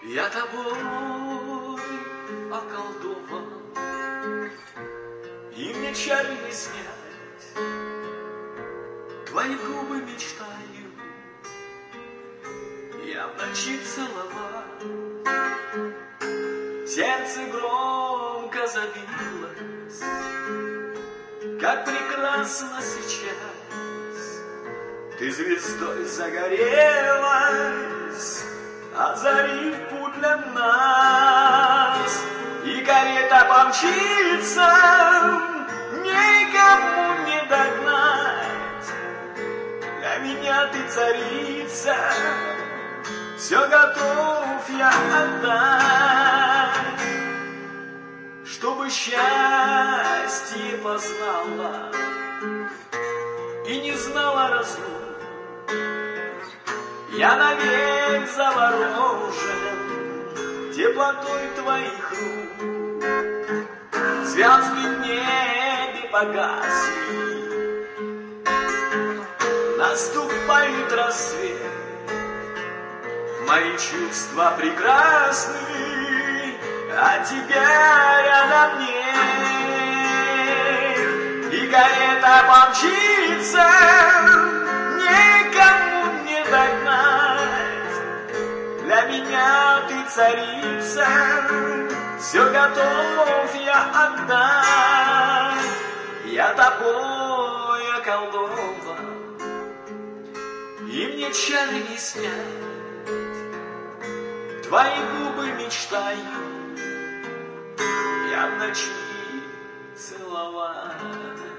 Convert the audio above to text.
Я тобой околдован, и мне чары не снять. Твои губы мечтаю я в ночи целовать. Сердце громко забилось, как прекрасно сейчас. Ты звездой загорелась, озарив путь для нас. И карета помчится, никому не догнать. Для меня ты царица, все готов я отдать. Чтобы счастье познала и не знала разлук, я навек заворожен теплотой твоих рук. Звезды в небе погасли, наступает рассвет. Мои чувства прекрасны, а тебя рядом нет. И карета помчится, никому не догнать. Для меня ты царица, все готов я отдать. Я тобой околдован, и мне чары не снять. Твои губы мечтаю я в ночи целовать.